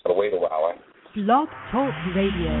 to wait a while. Blog Talk Radio.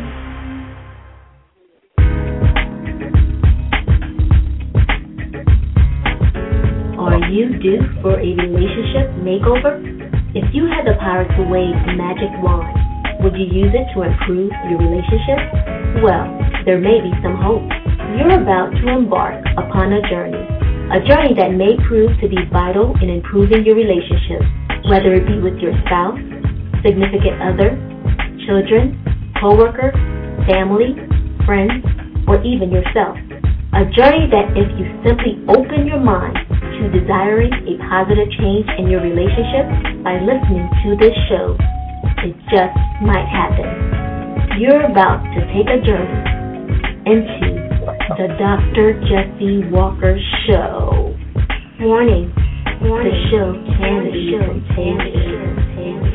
Are you due for a relationship makeover? If you had the power to wave a magic wand, would you use it to improve your relationship? Well, there may be some hope. You're about to embark upon a journey that may prove to be vital in improving your relationship, whether it be with your spouse, significant other, children, co-worker, family, friends, or even yourself. A journey that if you simply open your mind to desiring a positive change in your relationship by listening to this show, it just might happen. You're about to take a journey into the Dr. Jesse Walker Show. Warning, the show can be contagious.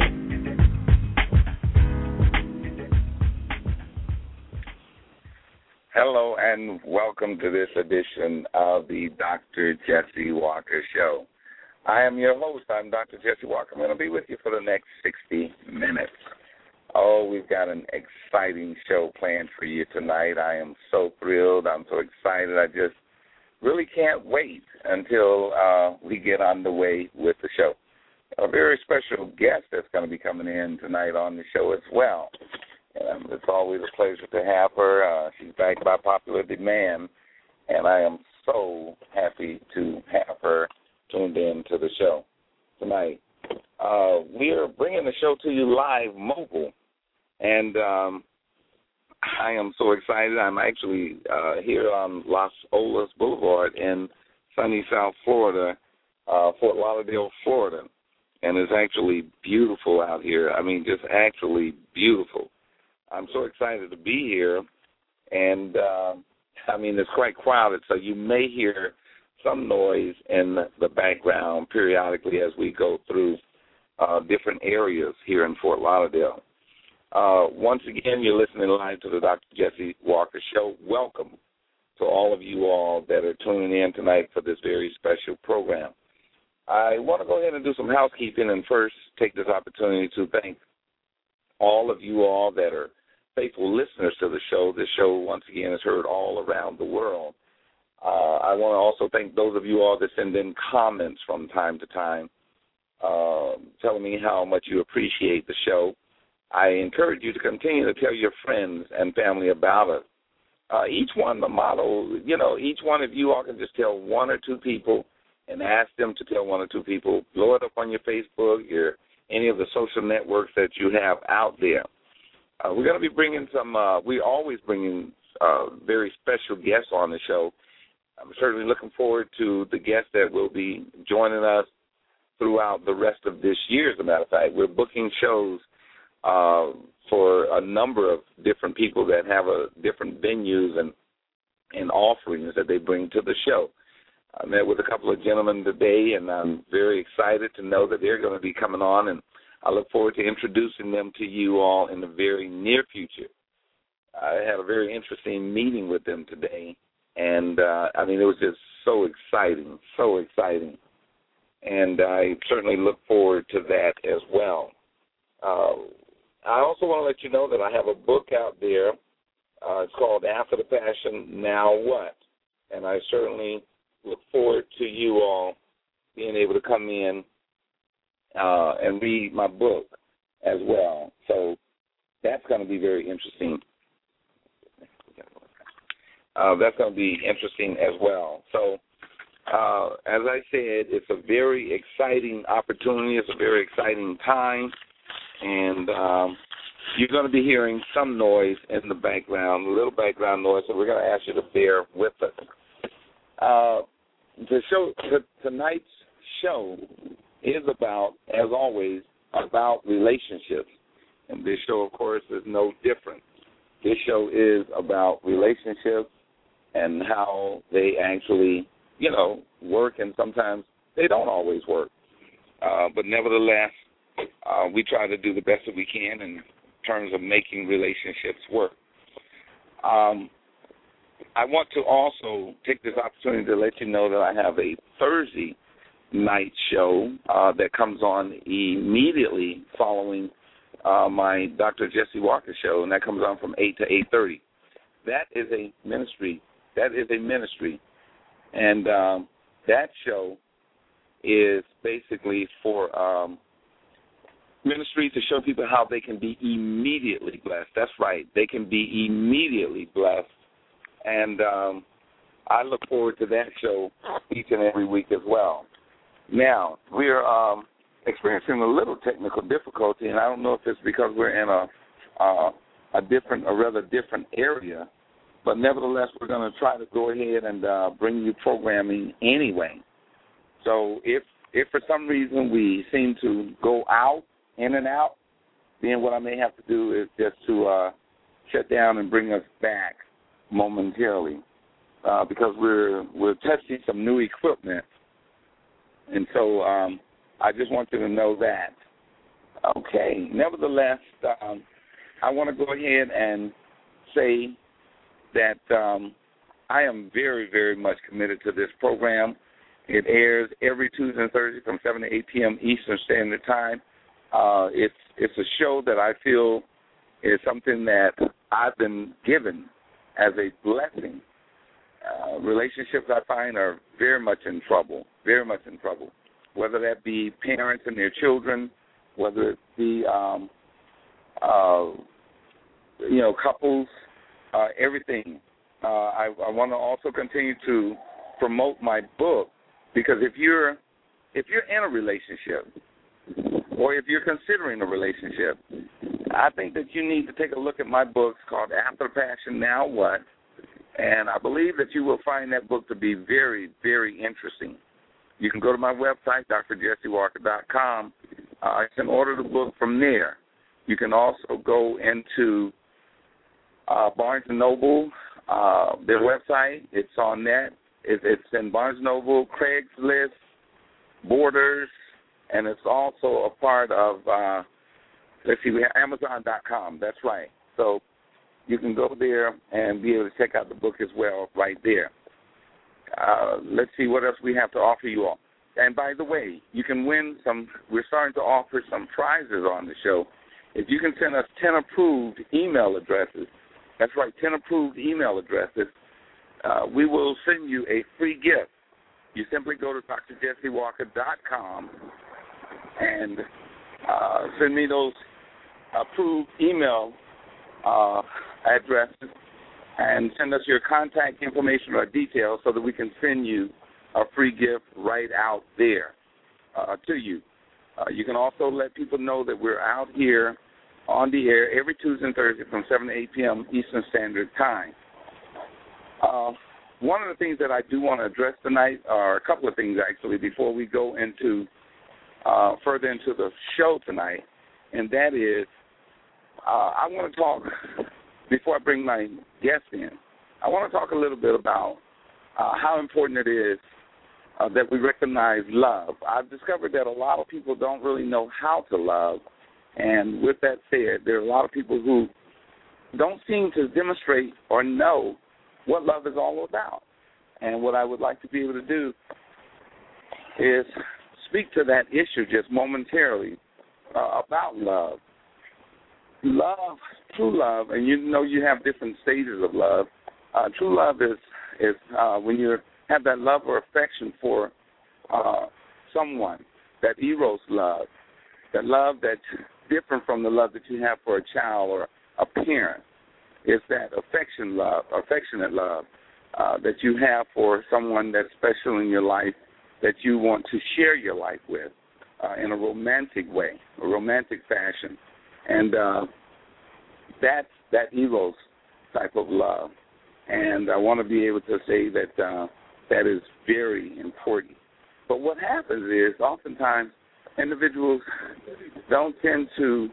Hello and welcome to this edition of the Dr. Jesse Walker Show. I am your host. I'm Dr. Jesse Walker. I'm going to be with you for the next 60 minutes. Oh, we've got an exciting show planned for you tonight. I am so thrilled. I'm so excited. I just really can't wait until we get underway with the show. A very special guest that's going to be coming in tonight on the show as well. It's always a pleasure to have her. She's back by popular demand, and I am so happy to have her tuned in to the show tonight. We are bringing the show to you live mobile, and I am so excited. I'm actually here on Las Olas Boulevard in sunny South Florida, Fort Lauderdale, Florida, and it's actually beautiful out here. I mean, just actually beautiful. I'm so excited to be here, and, I mean, it's quite crowded, so you may hear some noise in the background periodically as we go through different areas here in Fort Lauderdale. Once again, you're listening live to the Dr. Jesse Walker Show. Welcome to all of you all that are tuning in tonight for this very special program. I want to go ahead and do some housekeeping and first take this opportunity to thank all of you all that are faithful listeners to the show. This show, once again, is heard all around the world. I want to also thank those of you all that send in comments from time to time, telling me how much you appreciate the show. I encourage you to continue to tell your friends and family about it. Each one, the motto, each one of you all can just tell one or two people and ask them to tell one or two people. Blow it up on your Facebook, any of the social networks that you have out there. We're going to be bringing we're always bringing very special guests on the show. I'm certainly looking forward to the guests that will be joining us throughout the rest of this year, as a matter of fact. We're booking shows for a number of different people that have different venues and offerings that they bring to the show. I met with a couple of gentlemen today, and I'm very excited to know that they're going to be coming on, and I look forward to introducing them to you all in the very near future. I had a very interesting meeting with them today, and, it was just so exciting, so exciting. And I certainly look forward to that as well. I also want to let you know that I have a book out there. It's called After the Passion, Now What? And I certainly look forward to you all being able to come in and read my book as well. So that's going to be very interesting. That's going to be interesting as well. So as I said, it's a very exciting opportunity. It's a very exciting time. And you're going to be hearing some noise in the background, a little background noise, so we're going to ask you to bear with us. Tonight's show is about, as always, about relationships. And this show, of course, is no different. This show is about relationships and how they actually, work, and sometimes they don't always work. But nevertheless, we try to do the best that we can in terms of making relationships work. I want to also take this opportunity to let you know that I have a Thursday night show that comes on immediately following my Dr. Jesse Walker show, and that comes on from 8 to 8:30. That is a ministry. And that show is basically for ministry to show people how they can be immediately blessed. That's right. They can be immediately blessed. And I look forward to that show each and every week as well. Now, we're experiencing a little technical difficulty, and I don't know if it's because we're in a rather different area, but nevertheless, we're going to try to go ahead and bring you programming anyway. So if for some reason we seem to go in and out, then what I may have to do is just to shut down and bring us back momentarily because we're testing some new equipment. And so I just want you to know that. Okay. Nevertheless, I want to go ahead and say that I am very, very much committed to this program. It airs every Tuesday and Thursday from 7 to 8 p.m. Eastern Standard Time. It's a show that I feel is something that I've been given as a blessing. Relationships I find are very much in trouble, whether that be parents and their children, whether it be, couples, everything. I want to also continue to promote my book because if you're in a relationship or if you're considering a relationship, I think that you need to take a look at my book called After Passion, Now What? And I believe that you will find that book to be very, very interesting. You can go to my website, drjessewalker.com. You can order the book from there. You can also go into Barnes & Noble, their website. It's on that. It's in Barnes & Noble, Craigslist, Borders, and it's also a part of, we have Amazon.com. That's right. So you can go there and be able to check out the book as well right there. Let's see what else we have to offer you all. And by the way, you can win some. We're starting to offer some prizes on the show. If you can send us 10 approved email addresses, that's right, 10 approved email addresses, we will send you a free gift. You simply go to drjessewalker.com and send me those approved email addresses and send us your contact information or details so that we can send you a free gift right out there to you. You can also let people know that we're out here on the air every Tuesday and Thursday from 7 to 8 p.m. Eastern Standard Time. One of the things that I do want to address tonight are a couple of things, actually, before we go into further into the show tonight, and that is I want to talk, before I bring my guest in, I want to talk a little bit about how important it is that we recognize love. I've discovered that a lot of people don't really know how to love, and with that said, there are a lot of people who don't seem to demonstrate or know what love is all about. And what I would like to be able to do is speak to that issue just momentarily about love. Love, true love, and you know you have different stages of love. True love is when you have that love or affection for someone, that eros love, that love that's different from the love that you have for a child or a parent. It's that affectionate love that you have for someone that's special in your life that you want to share your life with in a romantic way, a romantic fashion. And that's that eros type of love. And I want to be able to say that that is very important. But what happens is oftentimes individuals don't tend to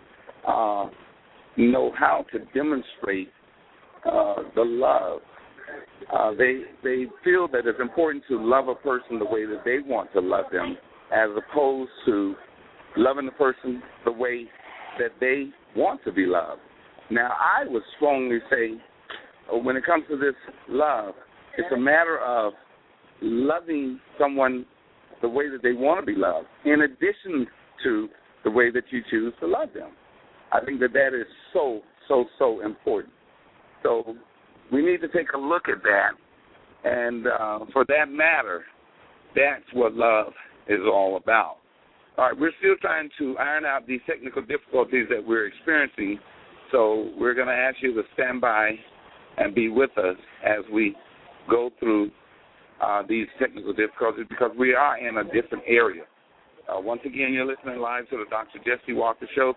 know how to demonstrate the love. They feel that it's important to love a person the way that they want to love them, as opposed to loving the person the way that they want to be loved. Now, I would strongly say when it comes to this love, it's a matter of loving someone the way that they want to be loved, in addition to the way that you choose to love them. I think that is so, so, so important. So we need to take a look at that. And for that matter, that's what love is all about. All right, we're still trying to iron out these technical difficulties that we're experiencing. So we're going to ask you to stand by and be with us as we go through these technical difficulties because we are in a different area. Once again, you're listening live to the Dr. Jesse Walker Show,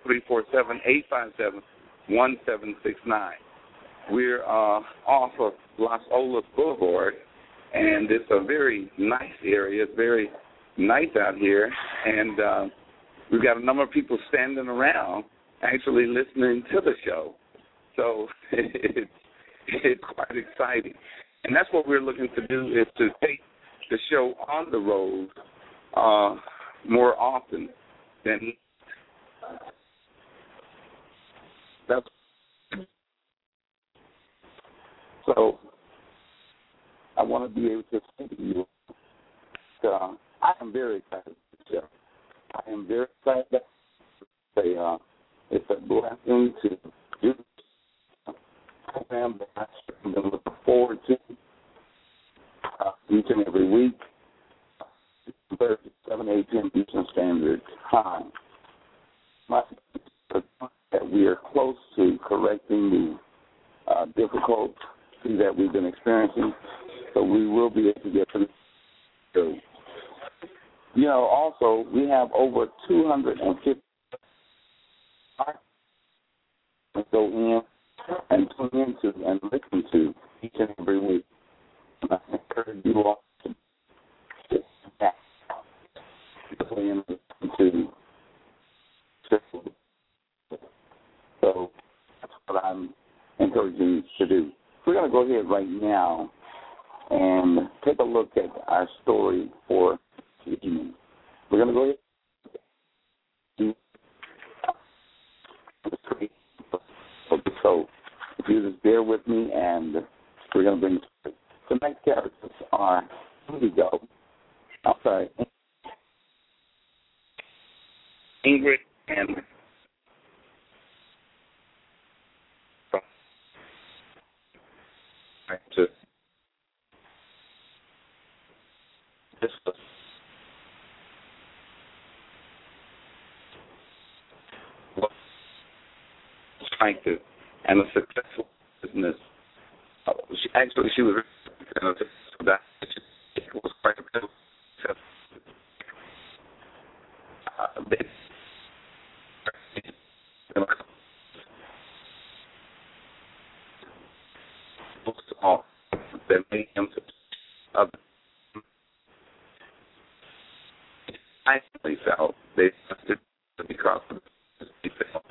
347-857-1769. We're off of Las Olas Boulevard, and it's a very nice area. It's very nice out here, and we've got a number of people standing around actually listening to the show. So it's quite exciting. And that's what we're looking to do is to take the show on the road more often than that's. So I want to be able to say to you, I am very excited about the show. I am very excited about it. It's a blessing to do a program that I've been looking forward to each and every week, 7 a.m. Eastern Standard Time. My that we are close to correcting the difficulty that we've been experiencing, so we will be able to get to the show. You know, also, we have over 250 go in and tune into and listen to each and every week. And I encourage you all to get back and listen to. So that's what I'm encouraging you to do. We're going to go ahead right now and take a look at our story for the evening. We're going to go ahead and so if you just bear with me, and we're going to bring the next characters are Ingrid and to discuss what trying to and a successful business. She was that was quite a bit that made him I felt they did because he felt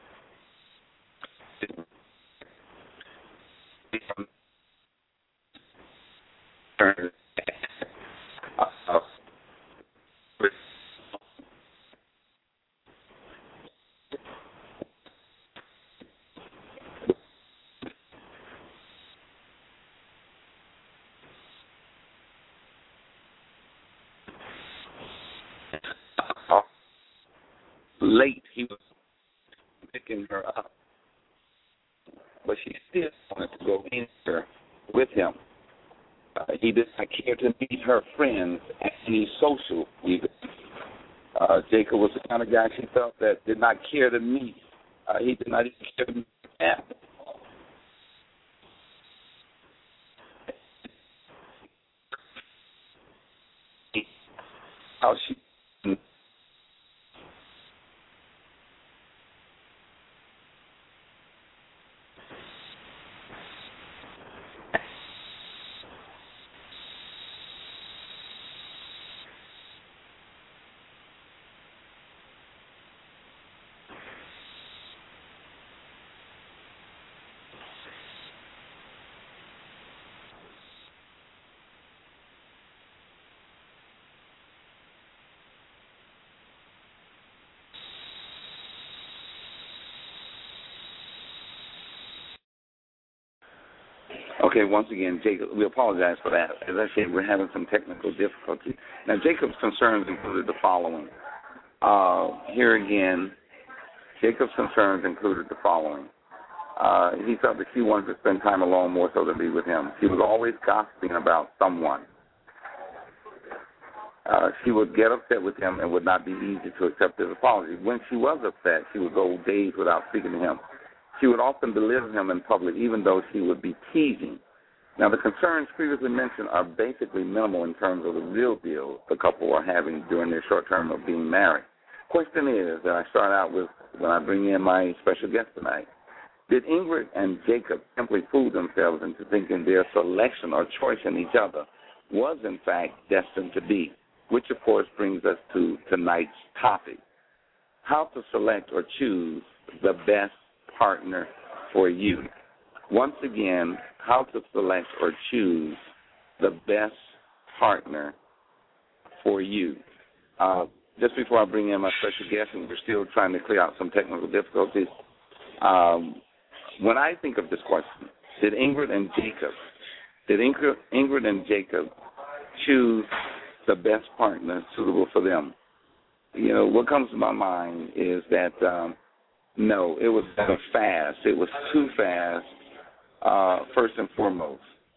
late. He was picking her up, but she still wanted to go in there with him. He did not care to meet her friends at any social event. Jacob was the kind of guy she felt that did not care to meet. He did not even care to meet her. How she Okay, once again, Jacob, we apologize for that. As I said, we're having some technical difficulties. Now, Jacob's concerns included the following. Here again, Jacob's concerns included the following. He felt that she wanted to spend time alone more so than be with him. She was always gossiping about someone. She would get upset with him and would not be easy to accept his apology. When she was upset, she would go days without speaking to him. She would often belittle him in public, even though she would be teasing. Now, the concerns previously mentioned are basically minimal in terms of the real deal the couple are having during their short term of being married. Question is, that I start out with when I bring in my special guest tonight, did Ingrid and Jacob simply fool themselves into thinking their selection or choice in each other was, in fact, destined to be? Which, of course, brings us to tonight's topic, how to select or choose the best partner for you. Once again, how to select or choose the best partner for you. Just before I bring in my special guest, and we're still trying to clear out some technical difficulties, when I think of this question, did Ingrid and Jacob choose the best partner suitable for them? You know, what comes to my mind is that, no, it was too fast. It was too fast, first and foremost.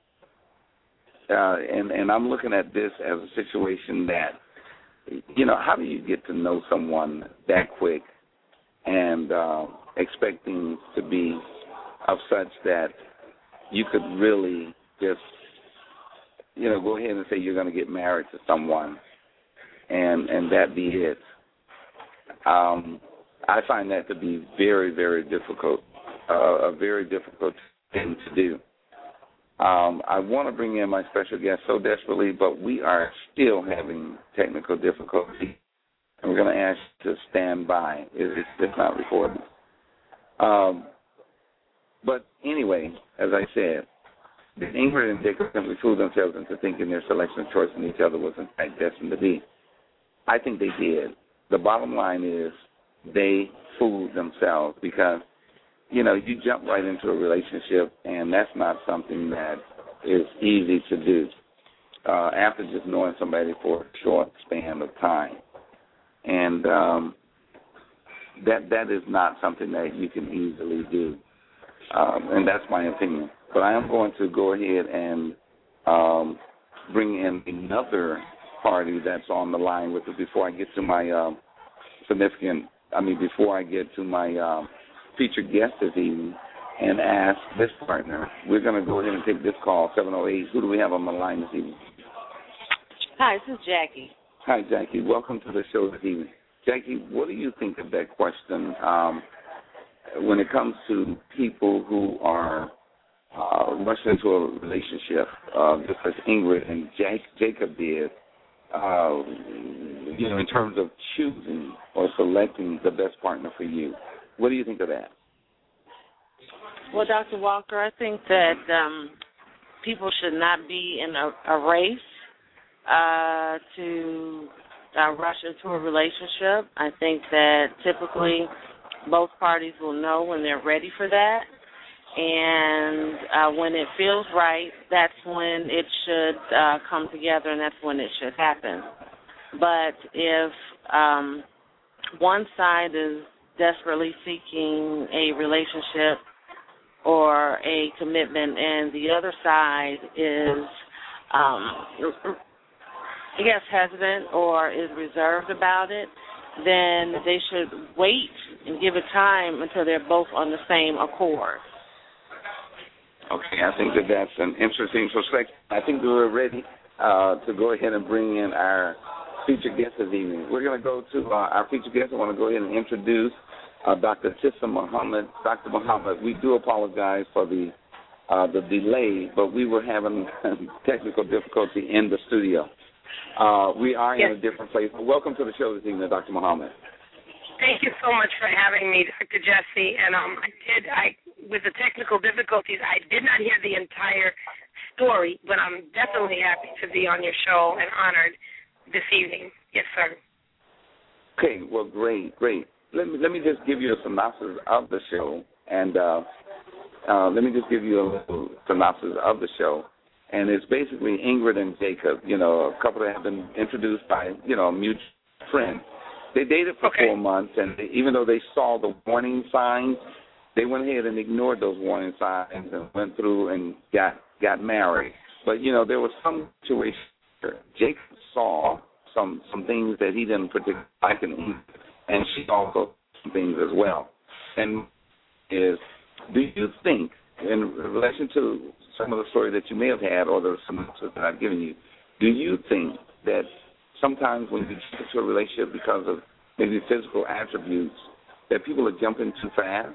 And I'm looking at this as a situation that, you know, how do you get to know someone that quick and expect things to be of such that you could really just, you know, go ahead and say you're going to get married to someone and that be it. I find that to be very, very difficult, a very difficult thing to do. I want to bring in my special guest so desperately, but we are still having technical difficulty, and we're going to ask you to stand by. It's just not recording. But anyway, as I said, did Ingrid and Jacob simply fool themselves into thinking their selection of choice in each other was in fact destined to be? I think they did. The bottom line is they fooled themselves because, you know, you jump right into a relationship, and that's not something that is easy to do after just knowing somebody for a short span of time. And that is not something that you can easily do. And that's my opinion. But I am going to go ahead and bring in another party that's on the line with it before I get to my before I get to my featured guest this evening and ask this partner. We're going to go ahead and take this call, 708. Who do we have on the line this evening? Hi, this is Jackie. Hi, Jackie. Welcome to the show this evening. Jackie, what do you think of that question when it comes to people who are rushing into a relationship, just as Ingrid and Jacob did, you know, in terms of choosing or selecting the best partner for you? What do you think of that? Well, Dr. Walker, I think that people should not be in a race to rush into a relationship. I think that typically both parties will know when they're ready for that. And when it feels right, that's when it should come together, and that's when it should happen. But if one side is desperately seeking a relationship or a commitment and the other side is, hesitant or is reserved about it, then they should wait and give it time until they're both on the same accord. Okay, I think that's an interesting perspective. I think we're ready to go ahead and bring in our featured guest this evening. We're going to go to our featured guest. I want to go ahead and introduce Dr. Tissa Muhammad. Dr. Muhammad, we do apologize for the delay, but we were having technical difficulty in the studio. We are in a different place. Welcome to the show this evening, Dr. Muhammad. Thank you so much for having me, Dr. Jesse. And with the technical difficulties, I did not hear the entire story, but I'm definitely happy to be on your show and honored this evening. Yes, sir. Okay, well, great. Let me just give you a synopsis of the show, and And it's basically Ingrid and Jacob, you know, a couple that have been introduced by, you know, a mutual friend. They dated for 4 months, and even though they saw the warning signs, they went ahead and ignored those warning signs and went through and got married. But, you know, there was some situation where Jacob saw some things that he didn't particularly like in Eve, and she also some things as well. And do you think, in relation to some of the story that you may have had or the synopsis that I've given you, do you think that sometimes when you get into a relationship because of maybe physical attributes, that people are jumping too fast?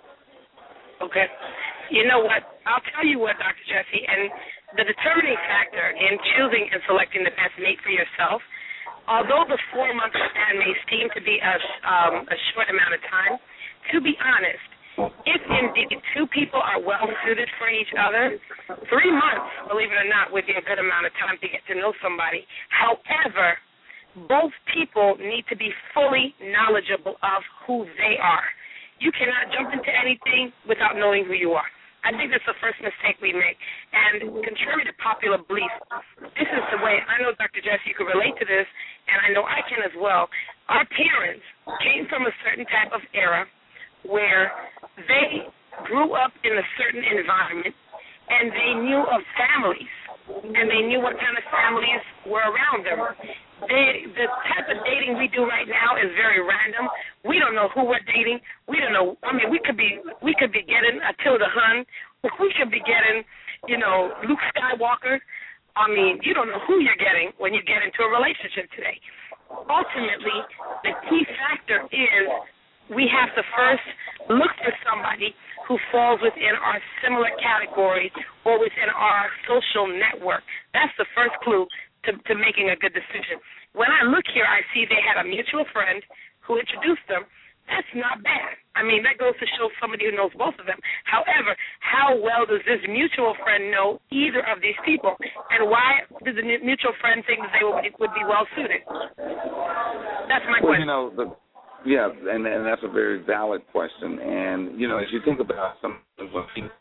Okay. You know what? I'll tell you what, Dr. Jesse, and the determining factor in choosing and selecting the best mate for yourself, although the 4-month span may seem to be a short amount of time, to be honest, if indeed two people are well suited for each other, 3 months, believe it or not, would be a good amount of time to get to know somebody. However, both people need to be fully knowledgeable of who they are. You cannot jump into anything without knowing who you are. I think that's the first mistake we make. And contrary to popular belief, this is the way, I know, Dr. Jesse, you can relate to this, and I know I can as well. Our parents came from a certain type of era where they grew up in a certain environment, and they knew of families, and they knew what kind of families were around them. The type of dating we do right now is very random. We don't know who we're dating. We don't know. I mean, we could be getting Attila Hun. We could be getting, you know, Luke Skywalker. I mean, you don't know who you're getting when you get into a relationship today. Ultimately, the key factor is we have to first look for somebody who falls within our similar categories or within our social network. That's the first clue to making a good decision. When I look here, I see they had a mutual friend who introduced them. That's not bad. I mean, that goes to show somebody who knows both of them. However, how well does this mutual friend know either of these people? And why does the mutual friend think that they would be well suited? That's my question. You know, yeah, and that's a very valid question. And, you know, as you think about some when people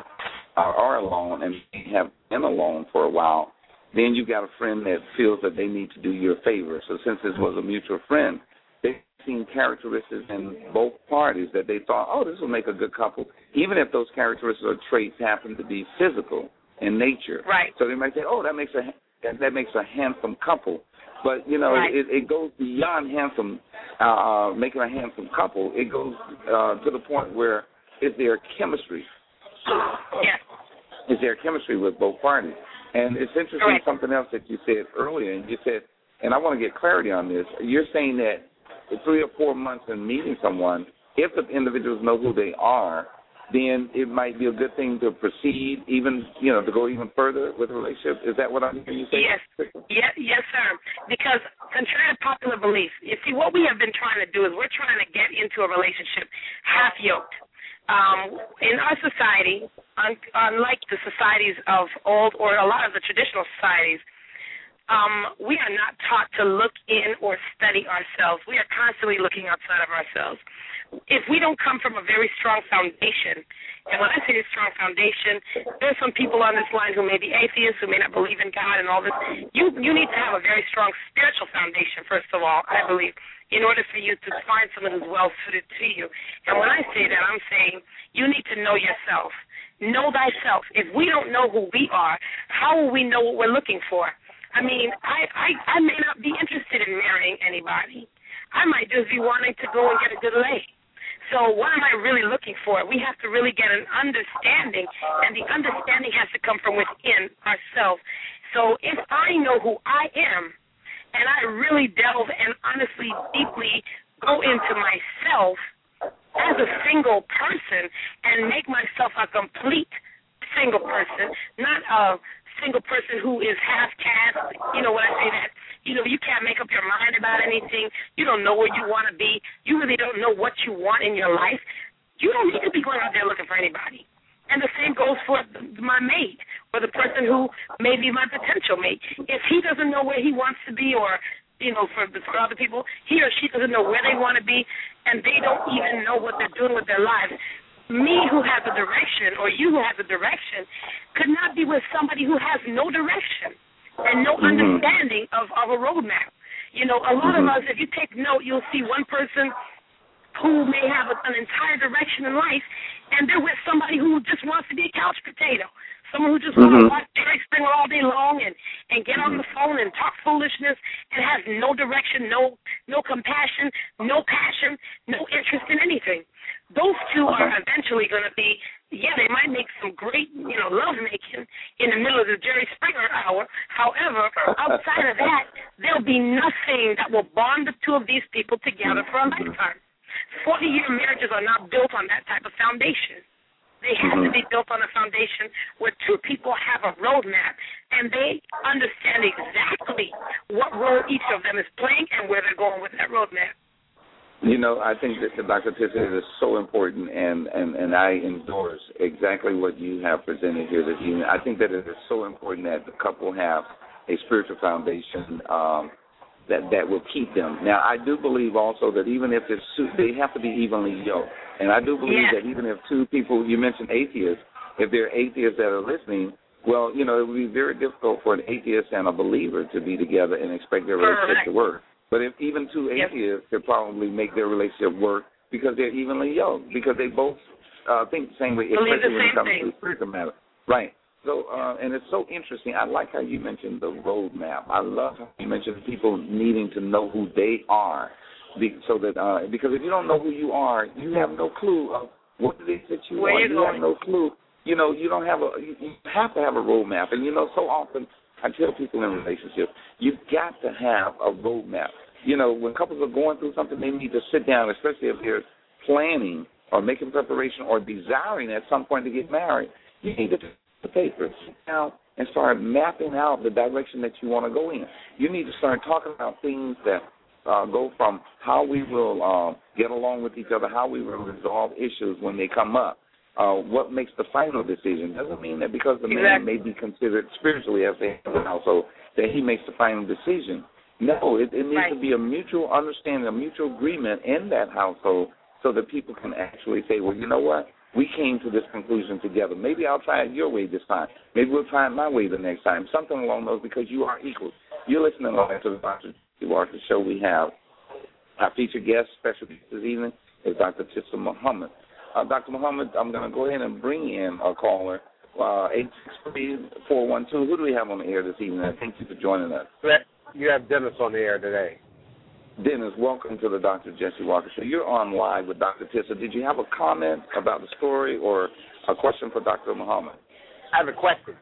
are alone and have been alone for a while, then you've got a friend that feels that they need to do you a favor. So since this was a mutual friend, they've seen characteristics in both parties that they thought, oh, this will make a good couple, even if those characteristics or traits happen to be physical in nature. Right. So they might say, oh, that makes a handsome couple. But, you know, right. it goes beyond handsome, making a handsome couple. It goes to the point where is there chemistry? Yes. Is there chemistry with both parties? And it's interesting, Correct. Something else that you said earlier, and you said, and I want to get clarity on this, you're saying that 3 or 4 months in meeting someone, if the individuals know who they are, then it might be a good thing to proceed, even, you know, to go even further with a relationship. Is that what I'm hearing you say? Yes. Yes, sir. Because contrary to popular belief, you see, what we have been trying to do is we're trying to get into a relationship half-yoked. In our society, unlike the societies of old or a lot of the traditional societies, we are not taught to look in or study ourselves. We are constantly looking outside of ourselves. If we don't come from a very strong foundation, and when I say a strong foundation, there's some people on this line who may be atheists, who may not believe in God and all this. You need to have a very strong spiritual foundation, first of all, I believe, in order for you to find someone who's well-suited to you. And when I say that, I'm saying you need to know yourself. Know thyself. If we don't know who we are, how will we know what we're looking for? I mean, I may not be interested in marrying anybody. I might just be wanting to go and get a good lay. So what am I really looking for? We have to really get an understanding, and the understanding has to come from within ourselves. So if I know who I am, and I really delve and honestly, deeply go into myself as a single person and make myself a complete single person, not a single person who is half-caste. You know, when I say that, you know, you can't make up your mind about anything. You don't know where you want to be. You really don't know what you want in your life. You don't need to be going out there looking for anybody. And the same goes for my mate or the person who may be my potential mate. If he doesn't know where he wants to be, or, you know, for other people, he or she doesn't know where they want to be, and they don't even know what they're doing with their lives, me who has a direction or you who has a direction could not be with somebody who has no direction and no understanding of a roadmap. You know, a lot of us, if you take note, you'll see one person who may have an entire direction in life, and they're with somebody who just wants to be a couch potato, someone who just wants to watch Jerry Springer all day long and get on the phone and talk foolishness and has no direction, no compassion, no passion, no interest in anything. Those two are eventually going to be, they might make some great, love making in the middle of the Jerry Springer hour. However, outside of that, there'll be nothing that will bond the two of these people together for a lifetime. 40-year marriages are not built on that type of foundation. They have to be built on a foundation where two people have a roadmap and they understand exactly what role each of them is playing and where they're going with that roadmap. I think that Dr. Tissa is so important, and I endorse exactly what you have presented here this evening. I think that it is so important that the couple have a spiritual foundation that will keep them. Now, I do believe also that even if it's two, they have to be evenly yoked. And I do believe that even if two people, you mentioned atheists, if they're atheists that are listening, well, it would be very difficult for an atheist and a believer to be together and expect their relationship to work. But if even two atheists could probably make their relationship work because they're evenly yoked, because they both think the same way, especially when it comes to the spiritual matter. Right. So, and it's so interesting. I like how you mentioned the roadmap. I love how you mentioned people needing to know who they are, so that because if you don't know who you are, you have no clue of what it is that you are. You have no clue. You don't have you have to have a roadmap. And so often I tell people in relationships, you've got to have a roadmap. When couples are going through something, they need to sit down, especially if they're planning or making preparation or desiring at some point to get married. You need to take the paper, sit down, and start mapping out the direction that you want to go in. You need to start talking about things that go from how we will get along with each other, how we will resolve issues when they come up. What makes the final decision doesn't mean that because the man may be considered spiritually as a household that he makes the final decision. No, it needs to be a mutual understanding, a mutual agreement in that household so that people can actually say, well, you know what? We came to this conclusion together. Maybe I'll try it your way this time. Maybe we'll try it my way the next time. Something along those, because you are equal. You're listening to the Dr. Walker Show. We have our featured guest, special guest this evening, is Dr. Tissa Muhammad. Dr. Muhammad, I'm going to go ahead and bring in a caller, 863-412. Who do we have on the air this evening? Thank you for joining us. You have Dennis on the air today. Dennis, welcome to the Dr. Jesse Walker Show. You're on live with Dr. Tissa. Did you have a comment about the story or a question for Dr. Muhammad? I have a question.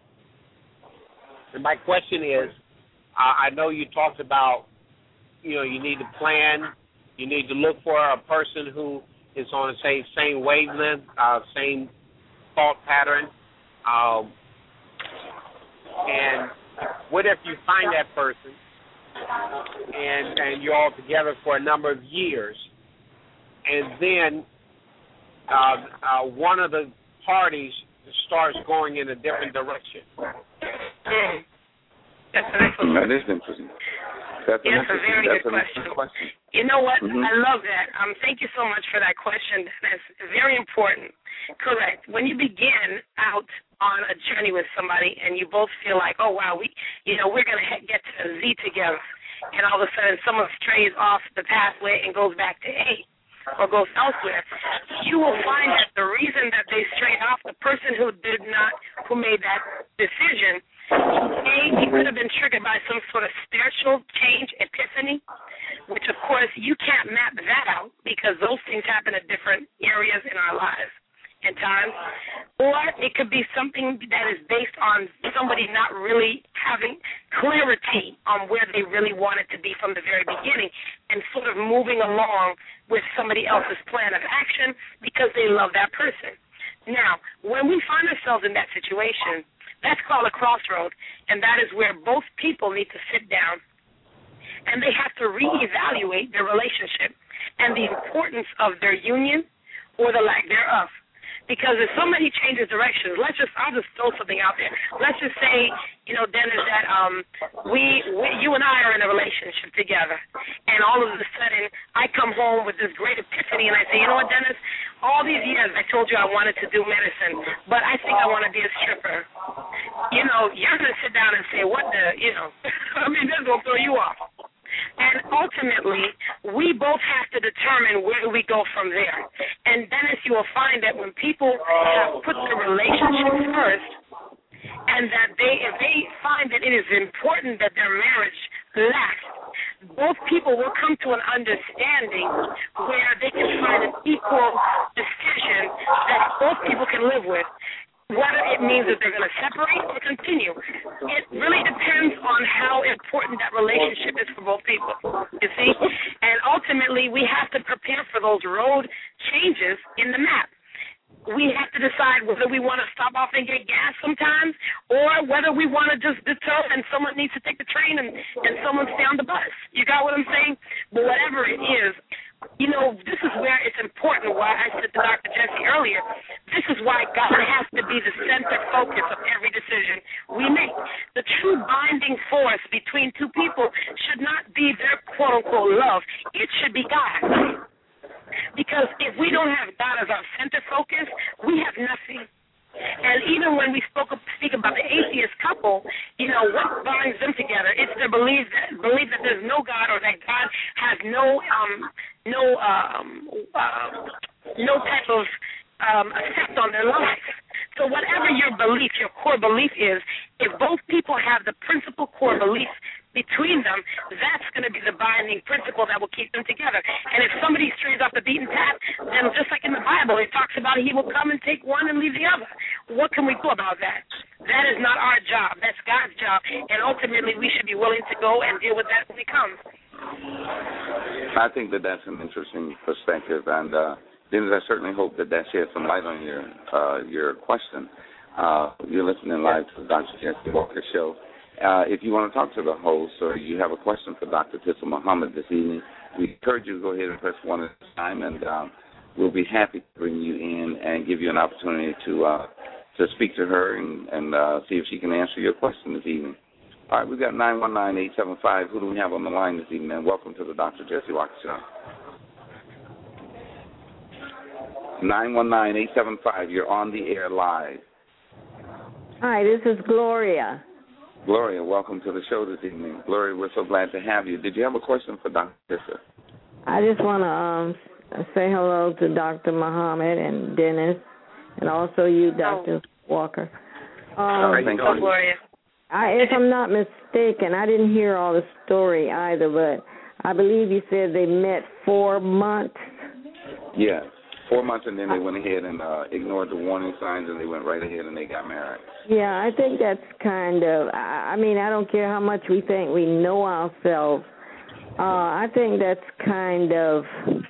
And my question is, I know you talked about, you need to plan, you need to look for a person who is on the same wavelength, same thought pattern. And what if you find that person and you're all together for a number of years, and then one of the parties starts going in a different direction? That's an excellent question. That is interesting. That's a very good question. You know what? I love that. Thank you so much for that question. That's very important. Correct. When you begin out on a journey with somebody and you both feel like, oh, wow, we're going to get to Z together, and all of a sudden someone strays off the pathway and goes back to A or goes elsewhere, you will find that the reason that they strayed off, the person who made that decision, he could have been triggered by some sort of spiritual change, epiphany, which, of course, you can't map that out because those things happen at different areas in our lives and times. Or it could be something that is based on somebody not really having clarity on where they really wanted to be from the very beginning and sort of moving along with somebody else's plan of action because they love that person. Now, when we find ourselves in that situation, that's called a crossroad, and that is where both people need to sit down and they have to reevaluate their relationship and the importance of their union or the lack thereof. Because if somebody changes directions, I'll just throw something out there. Let's just say, Dennis, that you and I are in a relationship together, and all of a sudden I come home with this great epiphany, and I say, you know what, Dennis, all these years I told you I wanted to do medicine, but I think I want to be a stripper. You're going to sit down and say, what the, that's going to throw you off. And ultimately, we both have to determine where we go from there. And Dennis, you will find that when people have put the relationship first, and that if they find that it is important that their marriage lasts, both people will come to an understanding where they can find an equal decision that both people can live with, whether it means that they're going to separate or continue. It really depends on how important that relationship is for both people, you see? And ultimately, we have to prepare for those road changes in the map. We have to decide whether we want to stop off and get gas sometimes, or whether we want to just determine someone needs to take the train and someone stay on the bus. You got what I'm saying? But whatever it is, you know, this is where it's important, why I said to Dr. Jesse earlier, this is why God has to be the center focus of every decision we make. The true binding force between two people should not be their quote-unquote love. It should be God. Because if we don't have God as our center focus, we have nothing. And even when we speak about the atheist couple, you know, what binds them together? It's their belief that there's no God, or that God has no type of effect on their life. So whatever your belief, your core belief is, if both people have the principal core belief between them, that's going to be the binding principle that will keep them together. And if somebody strays off the beaten path, then just like in the Bible, it talks about he will come and take one and leave the other. What can we do about that? That is not our job. That's God's job. And ultimately, we should be willing to go and deal with that when it comes. I think that that's an interesting perspective, and Dennis, I certainly hope that sheds some light on your question. You're listening live to the Dr. Jesse Walker Show. If you want to talk to the host, or you have a question for Dr. Tissa Muhammad this evening, we encourage you to go ahead and press 1 at a time, and we'll be happy to bring you in and give you an opportunity to speak to her and see if she can answer your question this evening. All right, we've got 919-875. Who do we have on the line this evening? And welcome to the Dr. Jesse Walker Show. 919-875. You're on the air live. Hi, this is Gloria. Gloria, welcome to the show this evening. Gloria, we're so glad to have you. Did you have a question for Dr. Tissa? I just want to say hello to Dr. Muhammad and Dennis, and also you, Dr. Walker. Thank you, Gloria. If I'm not mistaken, I didn't hear all the story either, but I believe you said they met 4 months. Yes, 4 months, and then they went ahead and ignored the warning signs, and they went right ahead and they got married. Yeah, I think that's kind of, I mean, I don't care how much we think we know ourselves. I think that's kind of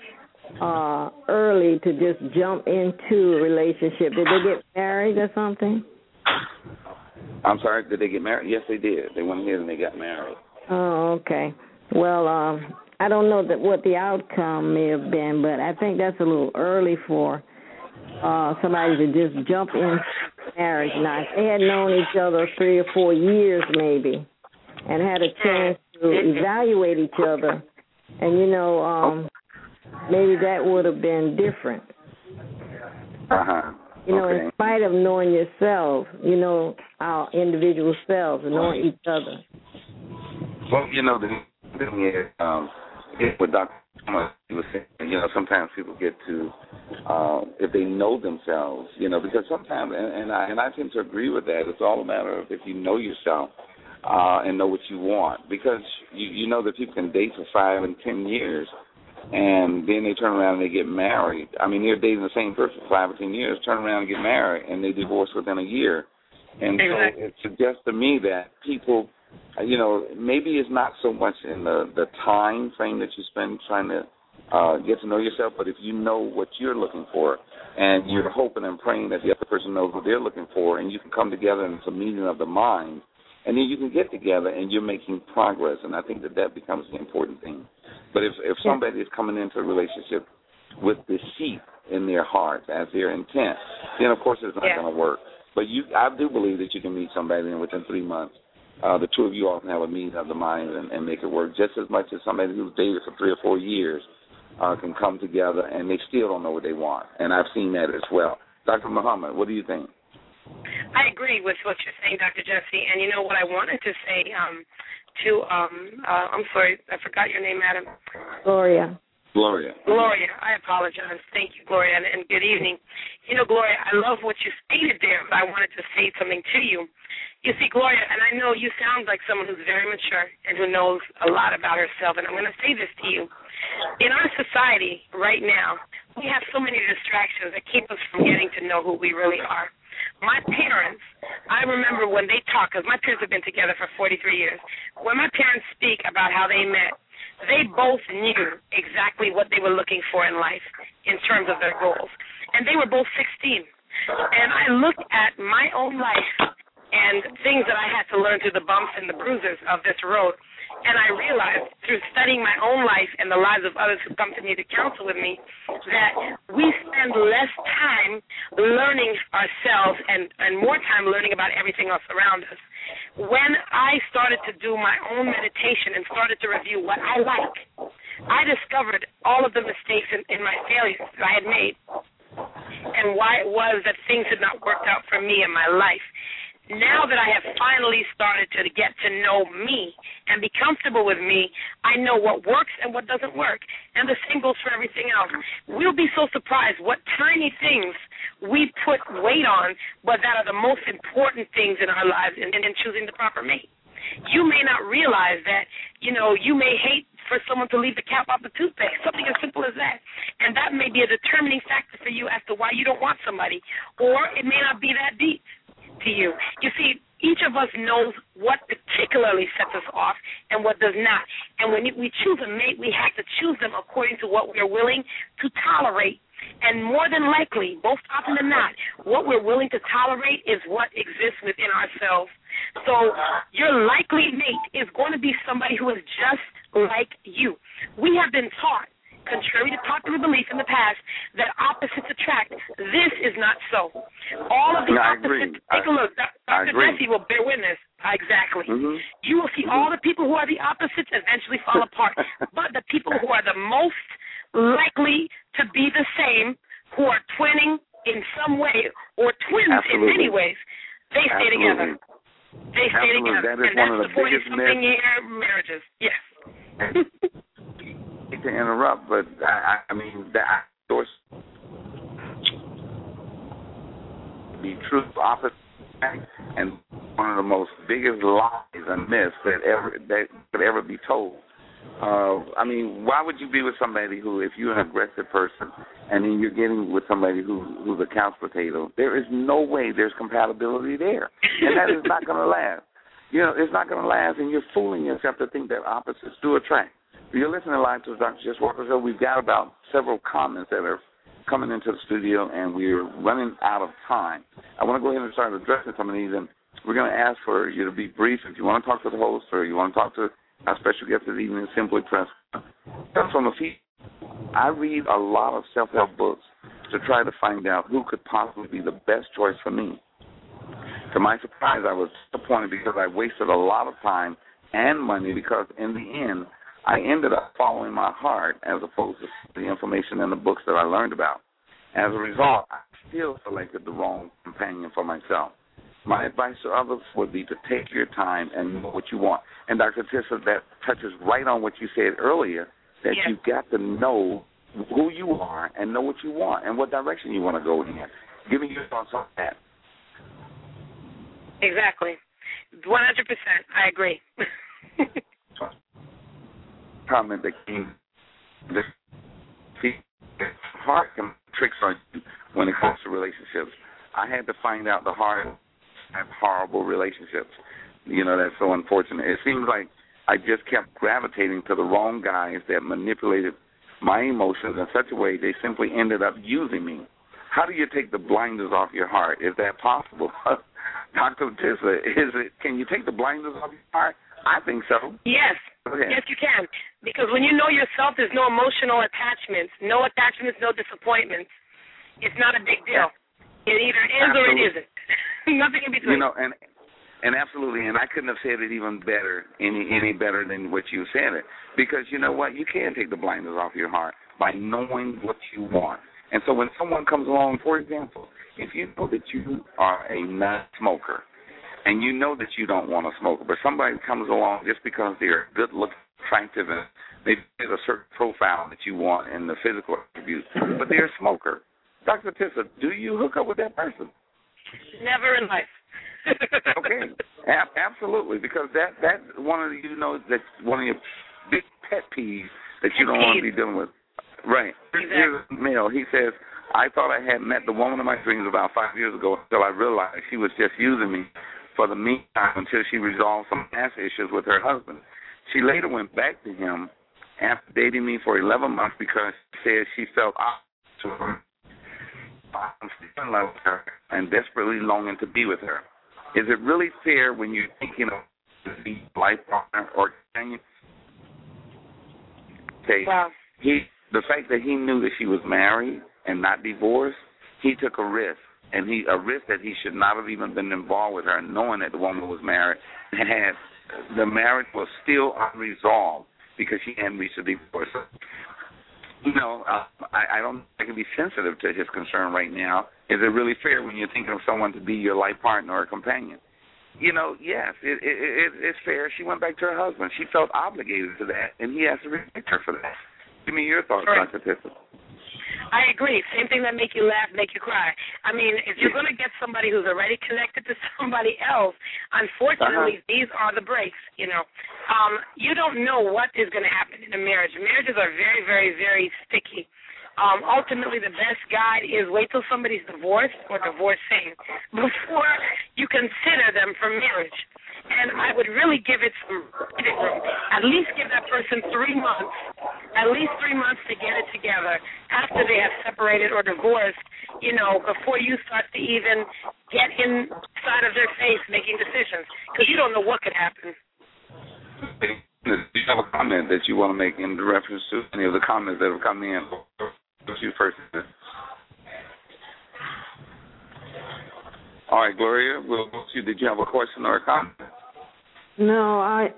early to just jump into a relationship. Did they get married or something? I'm sorry, did they get married? Yes, they did. They went ahead and they got married. Oh, okay. Well, I don't know what the outcome may have been, but I think that's a little early for somebody to just jump into marriage. Now, if they had known each other 3 or 4 years maybe and had a chance to evaluate each other, and, you know, maybe that would have been different. Uh-huh. You know, in spite of knowing yourself, you know, our individual selves, and knowing each other. Well, you know, the thing is, what Dr. Thomas was saying, you know, sometimes people get to, if they know themselves, you know, because sometimes, and I tend to agree with that, it's all a matter of if you know yourself and know what you want. Because you know that people can date for 5 and 10 years, and then they turn around and they get married. I mean, they're dating the same person for 5 or 10 years, turn around and get married, and they divorce within a year. And so it suggests to me that people, you know, maybe it's not so much in the time frame that you spend trying to get to know yourself, but if you know what you're looking for, and you're hoping and praying that the other person knows what they're looking for, and you can come together and it's a meeting of the mind, and then you can get together and you're making progress, and I think that becomes the important thing. But if somebody is coming into a relationship with deceit in their heart as their intent, then of course it's not going to work. But I do believe that you can meet somebody and within 3 months, the two of you all can have a meeting of the mind and make it work just as much as somebody who's dated for 3 or 4 years can come together and they still don't know what they want. And I've seen that as well. Dr. Muhammad, what do you think? I agree with what you're saying, Dr. Jesse. And you know what I wanted to say to, I'm sorry, I forgot your name, Madam. Gloria. Gloria. Gloria, I apologize. Thank you, Gloria, and good evening. You know, Gloria, I love what you stated there, but I wanted to say something to you. You see, Gloria, and I know you sound like someone who's very mature and who knows a lot about herself, and I'm going to say this to you. In our society right now, we have so many distractions that keep us from getting to know who we really are. My parents, I remember when they talk, because my parents have been together for 43 years, when my parents speak about how they met, they both knew exactly what they were looking for in life in terms of their goals. And they were both 16. And I looked at my own life and things that I had to learn through the bumps and the bruises of this road. And I realized through studying my own life and the lives of others who come to me to counsel with me that we spend less time learning ourselves and more time learning about everything else around us. When I started to do my own meditation and started to review what I like, I discovered all of the mistakes in my failures that I had made and why it was that things had not worked out for me in my life. Now that I have finally started to get to know me and be comfortable with me, I know what works and what doesn't work. And the same goes for everything else. We'll be so surprised what tiny things we put weight on, but that are the most important things in our lives in choosing the proper mate. You may not realize that, you may hate for someone to leave the cap off the toothpaste, something as simple as that. And that may be a determining factor for you as to why you don't want somebody. Or it may not be that deep to you. You see, each of us knows what particularly sets us off and what does not. And when we choose a mate, we have to choose them according to what we are willing to tolerate. And more than likely, most often than not, what we're willing to tolerate is what exists within ourselves. So your likely mate is going to be somebody who is just like you. We have been taught, contrary to popular belief in the past, that opposites attract. This is not so. All of the opposites, take a look. Dr. Jesse will bear witness. Exactly. Mm-hmm. You will see all the people who are the opposites eventually fall apart. But the people who are the most likely to be the same, who are twinning in some way, or twins in many ways, they stay together. They stay together. That is and one that's of the biggest something year marriages. Yes. To interrupt, but I mean that source be true opposite, and one of the most biggest lies and myths that could ever be told. I mean, why would you be with somebody who, if you're an aggressive person, and then you're getting with somebody who's a couch potato? There is no way there's compatibility there, and that is not going to last. It's not going to last, and you're fooling yourself to think that opposites do attract. You're listening live to Dr. Jesse Walker Show. We've got about several comments that are coming into the studio, and we're running out of time. I want to go ahead and start addressing some of these, and we're going to ask for you to be brief. If you want to talk to the host or you want to talk to our special guest this evening, simply press. Comes from the feet. I read a lot of self-help books to try to find out who could possibly be the best choice for me. To my surprise, I was disappointed because I wasted a lot of time and money because in the end, I ended up following my heart as opposed to the information in the books that I learned about. As a result, I still selected the wrong companion for myself. My advice to others would be to take your time and know what you want. And Dr. Tissa, that touches right on what you said earlier, that yes. You've got to know who you are and know what you want and what direction you want to go in. Give me your thoughts on that. Exactly. 100%. I agree. Comment that came, the heart can tricks on you when it comes to relationships. I had to find out the heart have horrible relationships. That's so unfortunate. It seems like I just kept gravitating to the wrong guys that manipulated my emotions in such a way they simply ended up using me. How do you take the blinders off your heart? Is that possible? Dr. Tissa, can you take the blinders off your heart? I think so. Yes. Yes, you can. Because when you know yourself, there's no emotional attachments. No attachments, no disappointments. It's not a big deal. It either is or it isn't. Nothing in between. And absolutely, and I couldn't have said it even better, any better than what you said it. Because you know what? You can take the blinders off your heart by knowing what you want. And so when someone comes along, for example, if you know that you are a non-smoker, and you know that you don't want to smoke, but somebody comes along just because they're good looking, attractive, and maybe there's a certain profile that you want in the physical attributes, but they're a smoker. Dr. Tissa, do you hook up with that person? Never in life. Okay, absolutely, because that one of that's one of your big pet peeves that you don't want to be dealing with. Right. Exactly. Here's a male. He says, I thought I had met the woman of my dreams about 5 years ago until I realized she was just using me for the meantime until she resolved some past issues with her husband. She later went back to him after dating me for 11 months because she said she felt opposite to him. I'm still in love with her and desperately longing to be with her. Is it really fair when you're thinking of being life partner or companion? Okay. Wow. The fact that he knew that she was married and not divorced, he took a risk, and a risk that he should not have even been involved with her, knowing that the woman was married, and the marriage was still unresolved because she hadn't reached a divorce. I can be sensitive to his concern right now. Is it really fair when you're thinking of someone to be your life partner or companion? Yes, it's fair. She went back to her husband. She felt obligated to that, and he has to respect her for that. Give me your thoughts, Sure. Dr. Tissa. I agree. Same thing that make you laugh, make you cry. I mean, if you're going to get somebody who's already connected to somebody else, unfortunately, these are the breaks, You don't know what is going to happen in a marriage. Marriages are very, very, very sticky. Ultimately, the best guide is wait till somebody's divorced or divorcing before you consider them for marriage. And I would really give it some breathing room. At least give that person 3 months, to get it together after they have separated or divorced, before you start to even get inside of their face making decisions, because you don't know what could happen. Do you have a comment that you want to make in reference to any of the comments that have come in? You first. All right, Gloria, we'll go to you. Did you have a question or a comment? No,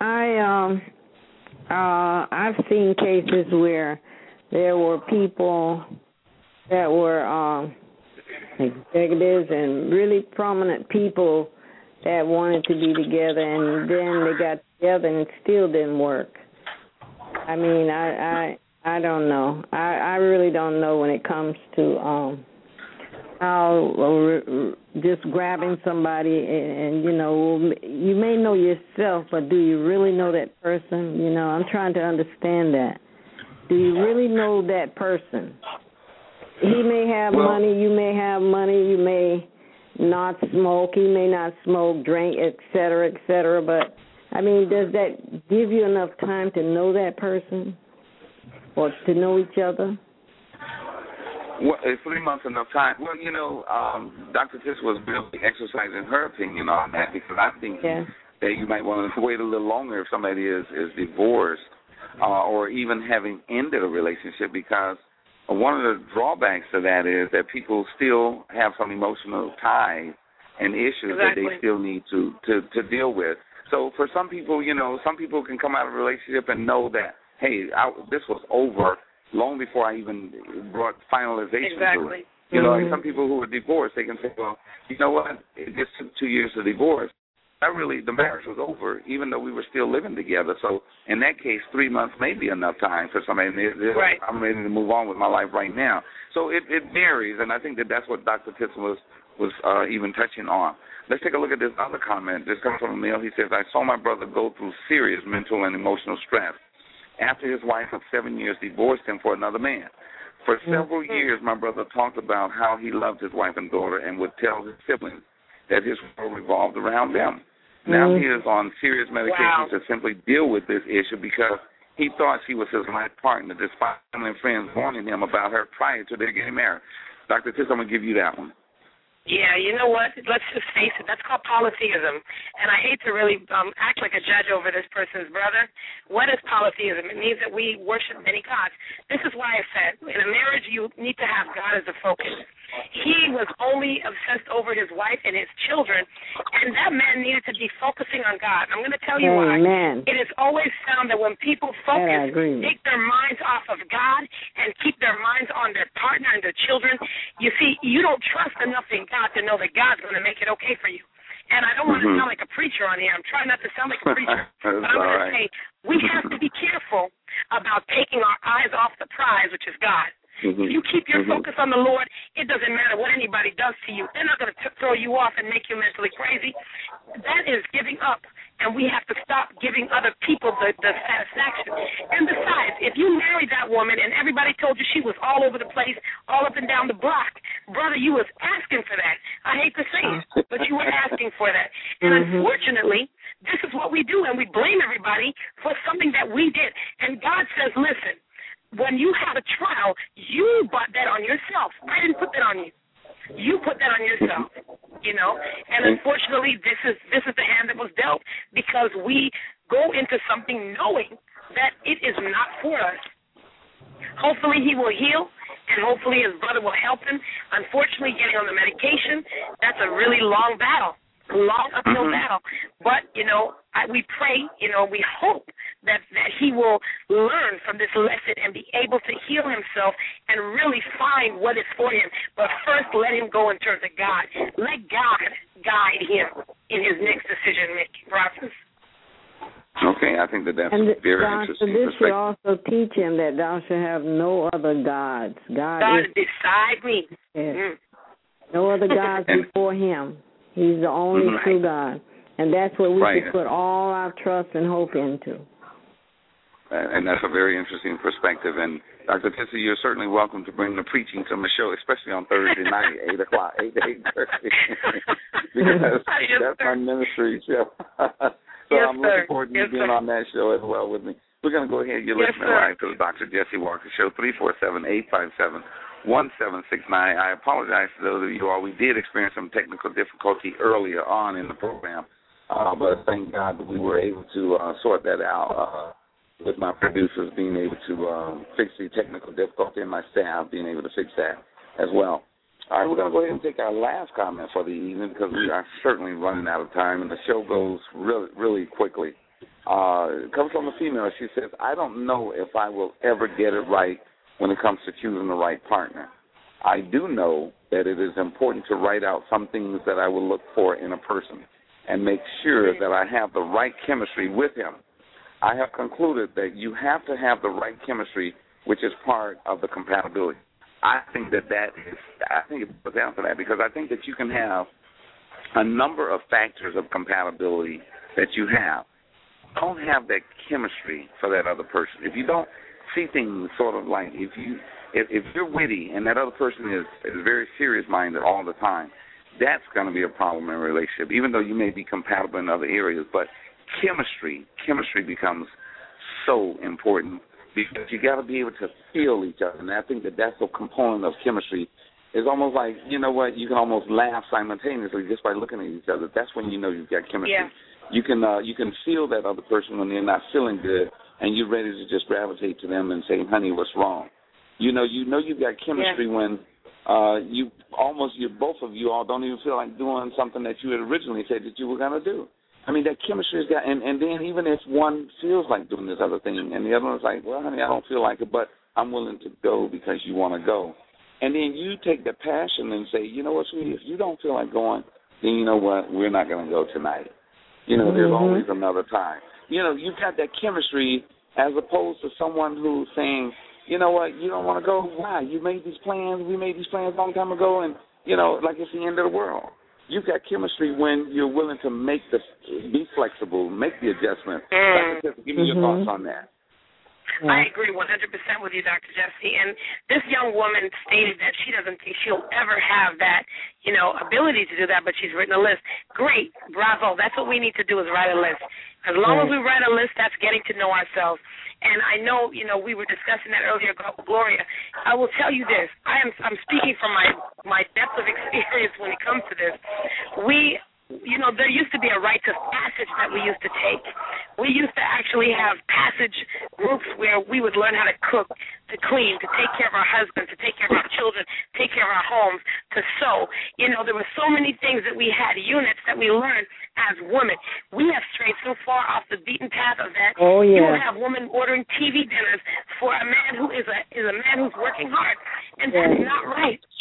I've seen cases where there were people that were executives and really prominent people that wanted to be together, and then they got together and it still didn't work. I mean, I don't know. I really don't know when it comes to how just grabbing somebody and, you may know yourself, but do you really know that person? I'm trying to understand that. Do you really know that person? He may have money, you may have money, you may not smoke, he may not smoke, drink, et cetera, but, I mean, does that give you enough time to know that person or to know each other? Well, is 3 months enough time? Well, Dr. Tiss was really exercising her opinion on that because I think that you might want to wait a little longer if somebody is divorced or even having ended a relationship, because one of the drawbacks to that is that people still have some emotional ties and issues that they still need to deal with. So for some people, some people can come out of a relationship and know that, hey, this was over long before I even brought finalization to it. Like some people who are divorced, they can say, well, you know what, it just took 2 years to divorce. The marriage was over, even though we were still living together. So in that case, 3 months may be enough time for somebody. Right. I'm ready to move on with my life right now. So it varies, and I think that's what Dr. Tisson was even touching on. Let's take a look at this other comment. This comes from a male. He says, I saw my brother go through serious mental and emotional stress after his wife of 7 years divorced him for another man. For several years, my brother talked about how he loved his wife and daughter and would tell his siblings that his world revolved around them. Now he is on serious medication to simply deal with this issue because he thought she was his life partner, despite family and friends warning him about her prior to their getting married. Dr. Tiss, I'm going to give you that one. Yeah, you know what? Let's just face it. That's called polytheism. And I hate to really act like a judge over this person's brother. What is polytheism? It means that we worship many gods. This is why I said in a marriage you need to have God as the focus. He was only obsessed over his wife and his children, and that man needed to be focusing on God. I'm going to tell you why. It is always found that when people focus, take their minds off of God and keep their minds on their partner and their children, you see, you don't trust enough in God to know that God's going to make it okay for you. And I don't want to sound like a preacher on here. I'm trying not to sound like a preacher. But I'm going to say we have to be careful about taking our eyes off the prize, which is God. If you keep your focus on the Lord, it doesn't matter what anybody does to you. They're not going to throw you off and make you mentally crazy. That is giving up, and we have to stop giving other people the satisfaction. And besides, if you married that woman and everybody told you she was all over the place, all up and down the block, brother, you was asking for that. I hate to say it, but you were asking for that. And unfortunately, this is what we do, and we blame everybody for something that we did. And God says, listen, when you have a trial, you brought that on yourself. I didn't put that on you. You put that on yourself, you know. And unfortunately, this is the hand that was dealt, because we go into something knowing that it is not for us. Hopefully he will heal, and hopefully his brother will help him. Unfortunately, getting on the medication, that's a really long battle. A long uphill battle. But, you know, we pray, you know, we hope that he will learn from this lesson and be able to heal himself and really find what is for him. But first, let him go and turn to God. Let God guide him in his next decision-making process. Okay, I think that's very interesting. And this should also teach him that thou shalt have no other gods. God is beside me. Yes. No other gods before him. He's the only true God. And that's what we should put all our trust and hope into. And that's a very interesting perspective. And Dr. Jesse, you're certainly welcome to bring the preaching to my show, especially on Thursday night, 8 o'clock, 8 to 8:30. Because that's my ministry show. So I'm looking forward to you being on that show as well with me. We're going to go ahead. You're listening live to the Dr. Jesse Walker Show, 347-857-1769. I apologize to those of you all. We did experience some technical difficulty earlier on in the program, but thank God that we were able to sort that out with my producers being able to fix the technical difficulty and my staff being able to fix that as well. All right, we're going to go ahead and take our last comment for the evening because we are certainly running out of time, and the show goes really, really quickly. It comes from a female. She says, I don't know if I will ever get it right when it comes to choosing the right partner. I do know that it is important to write out some things that I will look for in a person and make sure that I have the right chemistry with him. I have concluded that you have to have the right chemistry, which is part of the compatibility. I think it goes down to that because I think that you can have a number of factors of compatibility that you have. Don't have that chemistry for that other person. If you don't see things sort of like if you're witty and that other person is very serious-minded all the time, that's going to be a problem in a relationship, even though you may be compatible in other areas. But chemistry becomes so important because you got to be able to feel each other. And I think that that's a component of chemistry. It's almost like, you know what, you can almost laugh simultaneously just by looking at each other. That's when you know you've got chemistry. Yeah. You can feel that other person when they're not feeling good, and you're ready to just gravitate to them and say, honey, what's wrong? You know you've got chemistry when both of you all don't even feel like doing something that you had originally said that you were going to do. I mean, that chemistry is got, and then even if one feels like doing this other thing, and the other one's like, well, honey, I don't feel like it, but I'm willing to go because you want to go. And then you take the passion and say, you know what, sweetie, if you don't feel like going, then you know what, we're not going to go tonight. You know, there's always another time. You know, you've got that chemistry as opposed to someone who's saying, you know what, you don't want to go. Why? You made these plans. We made these plans a long time ago, and, you know, like it's the end of the world. You've got chemistry when you're willing to be flexible, make the adjustment. Give me your thoughts on that. I agree 100% with you, Dr. Jesse. And this young woman stated that she doesn't think she'll ever have that, you know, ability to do that, but she's written a list. Great. Bravo. That's what we need to do is write a list. As long as we write a list, that's getting to know ourselves. And I know, you know, we were discussing that earlier, Gloria. I will tell you this. I'm speaking from my depth of experience when it comes to this. You know, there used to be a rites of passage that we used to take. We used to actually have passage groups where we would learn how to cook, to clean, to take care of our husbands, to take care of our children, take care of our homes, to sew. You know, there were so many things that we had, units that we learned as women. We have strayed so far off the beaten path of that. Oh, yeah. You will have women ordering TV dinners for a man who is a man who's working hard, and that's not right.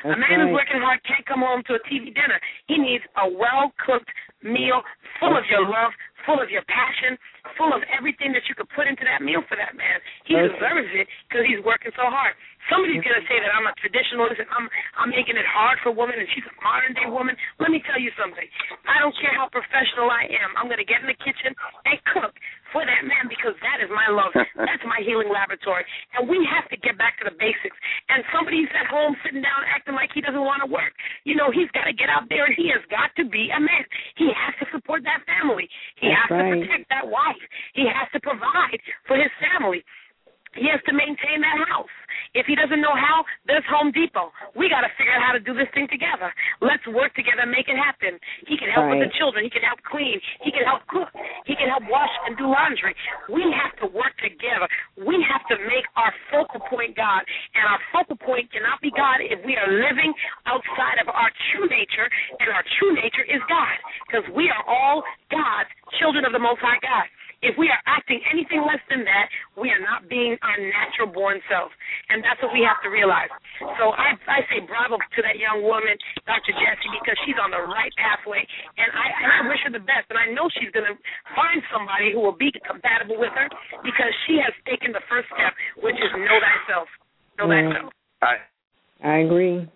A man who's working hard can't come home to a TV dinner. He needs a well-cooked meal full of your love, full of your passion, full of everything that you could put into that meal for that man. He deserves it because he's working so hard. Somebody's going to say that I'm a traditionalist and I'm making it hard for a woman and she's a modern-day woman. Let me tell you something. I don't care how professional I am. I'm going to get in the kitchen and cook for that man because that is my love. That's my healing laboratory. And we have to get back to the basics. And somebody's at home sitting down acting like he doesn't want to work. You know, he's got to get out there and he has got to be a man. He has to support that family. He has to protect that wife. He has to provide for his family. He has to maintain that house. If he doesn't know how, there's Home Depot. We got to figure out how to do this thing together. Let's work together and make it happen. He can help with the children. He can help clean. He can help cook. He can help wash and do laundry. We have to work together. We have to make our focal point God. And our focal point cannot be God if we are living outside of our true nature, and our true nature is God, because we are all God's children of the Most High God. If we are acting anything less than that, we are not being our natural born self. And that's what we have to realize. So I say bravo to that young woman, Dr. Jessie, because she's on the right pathway. And I wish her the best. And I know she's going to find somebody who will be compatible with her because she has taken the first step, which is know thyself. Know thyself. I agree.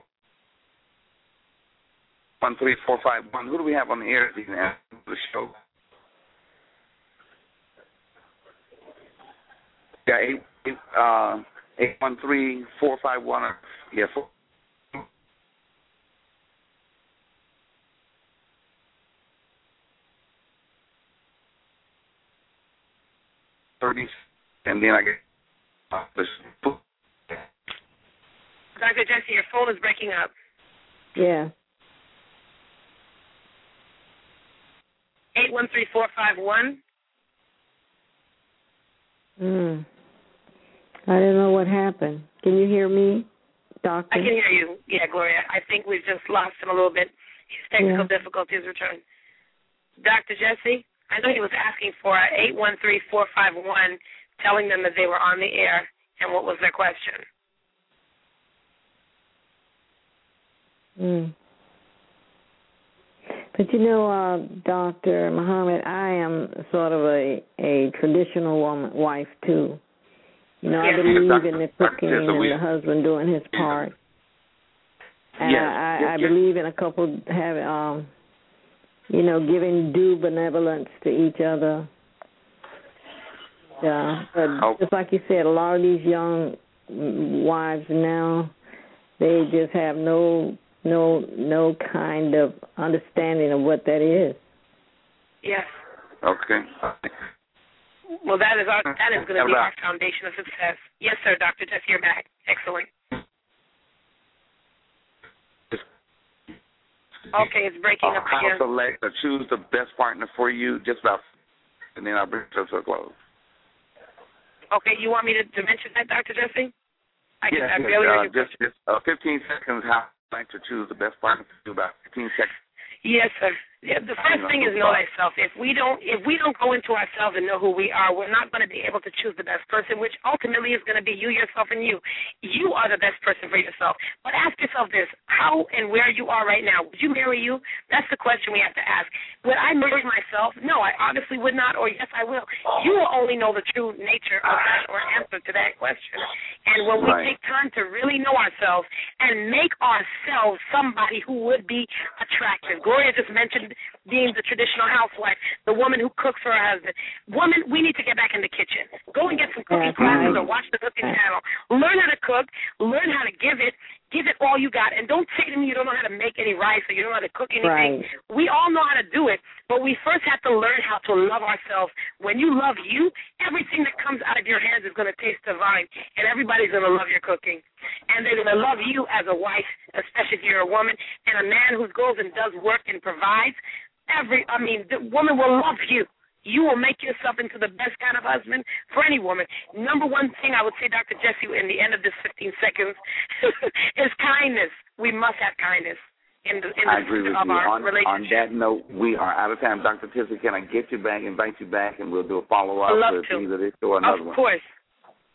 13451. Who do we have on the air the show? Yeah, 813-451. Yeah, 30, and then I get this. Dr. Jessie, your phone is breaking up. Yeah. 813-451. I don't know what happened. Can you hear me, Doctor? I can hear you. Yeah, Gloria. I think we've just lost him a little bit. His technical difficulties returned. Dr. Jessie, I know he was asking for 813-451, telling them that they were on the air, and what was their question? But you know, Dr. Muhammad, I am sort of a traditional wife too. You know, I believe in the cooking and the husband doing his part. And I believe in a couple having, giving due benevolence to each other. But just like you said, a lot of these young wives now, they just have no kind of understanding of what that is. Yes. Okay. Well, that is going to be our foundation of success. Yes, sir, Dr. Jessie, you're back. Excellent. Okay, it's breaking up again. How select or choose the best partner for you, just about, and then I'll bring it to a close. Okay, you want me to mention that, Dr. Jessie? I barely heard you. Just 15 seconds, how like to choose the best partner for you, about 15 seconds. Yes, sir. Yeah, the first thing is know thyself. If we don't go into ourselves and know who we are, we're not going to be able to choose the best person, which ultimately is going to be you, yourself, and you. You are the best person for yourself. But ask yourself this: how and where you are right now, would you marry you? That's the question we have to ask. Would I marry myself? No, I obviously would not, or yes, I will. You will only know the true nature of that or answer to that question. And when we take time to really know ourselves and make ourselves somebody who would be attractive. Gloria just mentioned being the traditional housewife, the woman who cooks for her husband. Woman, we need to get back in the kitchen. Go and get some cooking classes or watch the cooking channel. Learn how to cook. Learn how to give it all you got. And don't say to me you don't know how to make any rice or you don't know how to cook anything. Right. We all know how to do it, but we first have to learn how to love ourselves. When you love you, everything that comes out of your hands is going to taste divine, and everybody's going to love your cooking. And they're going to love you as a wife, especially if you're a woman, and a man who goes and does work and provides. The woman will love you. You will make yourself into the best kind of husband for any woman. Number one thing I would say, Dr. Jessie, in the end of this 15 seconds, is kindness. We must have kindness in the of our relationship. On that note, we are out of time. Dr. Jessie, can I invite you back, and we'll do a follow-up with either this or another one? Of course.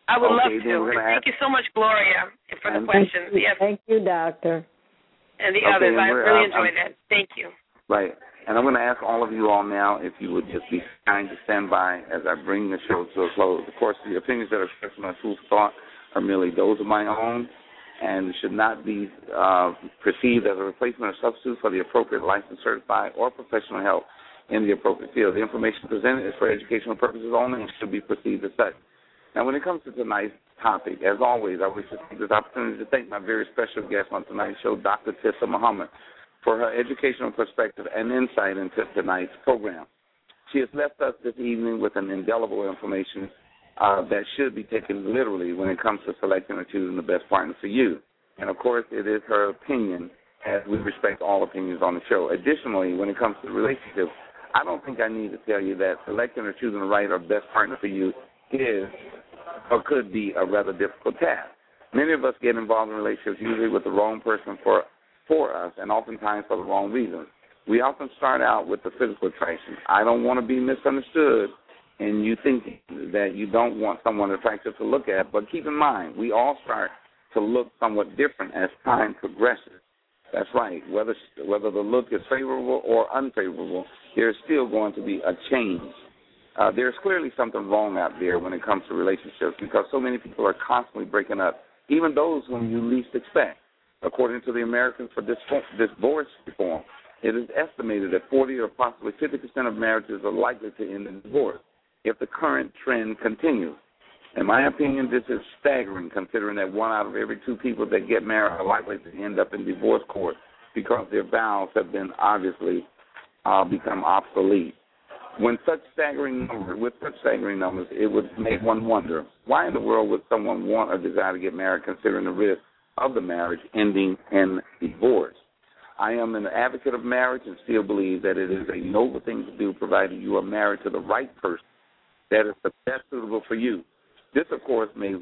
I would love then to. we're gonna Thank you so much, Gloria, for the questions. Yes. Thank you, Doctor. And the others. I really enjoyed that. Thank you. Right. And I'm going to ask all of you all now if you would just be kind to stand by as I bring the show to a close. Of course, the opinions that are expressed in my food for thought are merely those of my own and should not be perceived as a replacement or substitute for the appropriate licensed, certified, or professional help in the appropriate field. The information presented is for educational purposes only and should be perceived as such. Now, when it comes to tonight's topic, as always, I wish to take this opportunity to thank my very special guest on tonight's show, Dr. Tissa Muhammad, for her educational perspective and insight into tonight's program. She has left us this evening with an indelible information that should be taken literally when it comes to selecting or choosing the best partner for you. And, of course, it is her opinion, as we respect all opinions on the show. Additionally, when it comes to relationships, I don't think I need to tell you that selecting or choosing the right or best partner for you is or could be a rather difficult task. Many of us get involved in relationships usually with the wrong person for us and oftentimes for the wrong reasons. We often start out with the physical attraction. I don't want to be misunderstood and you think that you don't want someone attractive to look at, but keep in mind, we all start to look somewhat different as time progresses. That's right. Whether the look is favorable or unfavorable, there's still going to be a change. There's clearly something wrong out there when it comes to relationships because so many people are constantly breaking up, even those whom you least expect. According to the Americans for Divorce Reform, it is estimated that 40 or possibly 50% of marriages are likely to end in divorce if the current trend continues. In my opinion, this is staggering considering that 1 out of every 2 people that get married are likely to end up in divorce court because their vows have been obviously become obsolete. With such staggering numbers, it would make one wonder, why in the world would someone want or desire to get married considering the risk of the marriage ending in divorce? I am an advocate of marriage and still believe that it is a noble thing to do provided you are married to the right person that is the best suitable for you. This, of course, may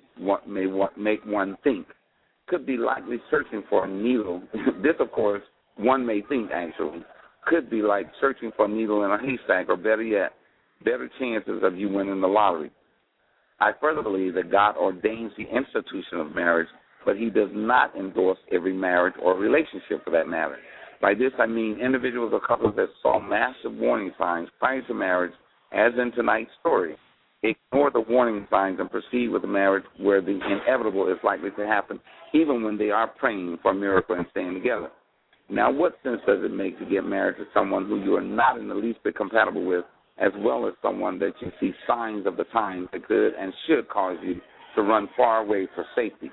make one think. Could be likely searching for a needle. This, of course, one may think, actually, could be like searching for a needle in a haystack, or better yet, better chances of you winning the lottery. I further believe that God ordains the institution of marriage, but he does not endorse every marriage or relationship for that matter. By this, I mean individuals or couples that saw massive warning signs prior to marriage, as in tonight's story, ignore the warning signs and proceed with a marriage where the inevitable is likely to happen, even when they are praying for a miracle and staying together. Now, what sense does it make to get married to someone who you are not in the least bit compatible with, as well as someone that you see signs of the times that could and should cause you to run far away for safety?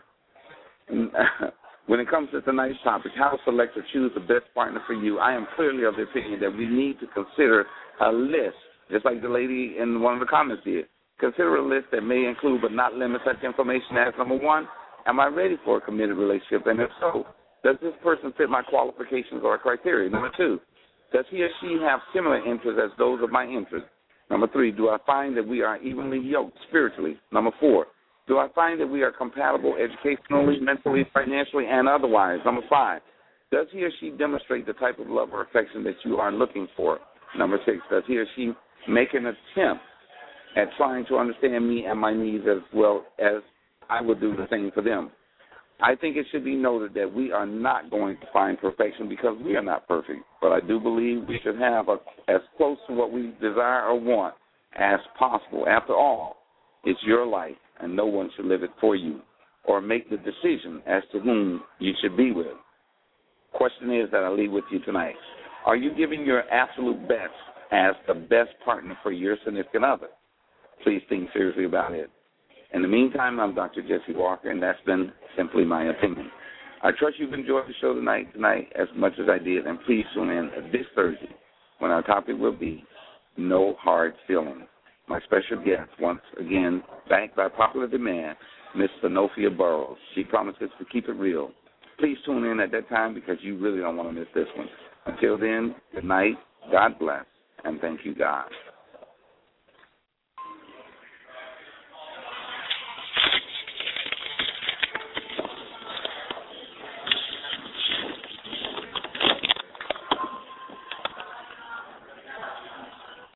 When it comes to tonight's topic, how to select or choose the best partner for you, I am clearly of the opinion that we need to consider a list, just like the lady in one of the comments did. Consider a list that may include but not limit such information as, number 1, am I ready for a committed relationship? And if so, does this person fit my qualifications or criteria? Number 2, does he or she have similar interests as those of my interests? Number 3, do I find that we are evenly yoked spiritually? Number 4, do I find that we are compatible educationally, mentally, financially, and otherwise? Number 5, does he or she demonstrate the type of love or affection that you are looking for? Number 6, does he or she make an attempt at trying to understand me and my needs as well as I would do the same for them? I think it should be noted that we are not going to find perfection because we are not perfect, but I do believe we should have as close to what we desire or want as possible. After all, it's your life, and no one should live it for you or make the decision as to whom you should be with. Question is that I leave with you tonight. Are you giving your absolute best as the best partner for your significant other? Please think seriously about it. In the meantime, I'm Dr. Jesse Walker, and that's been simply my opinion. I trust you've enjoyed the show tonight as much as I did, and please tune in this Thursday when our topic will be No Hard Feelings. My special guest, once again, backed by popular demand, Miss Sonophia Burrows. She promises to keep it real. Please tune in at that time because you really don't want to miss this one. Until then, good night, God bless, and thank you, God.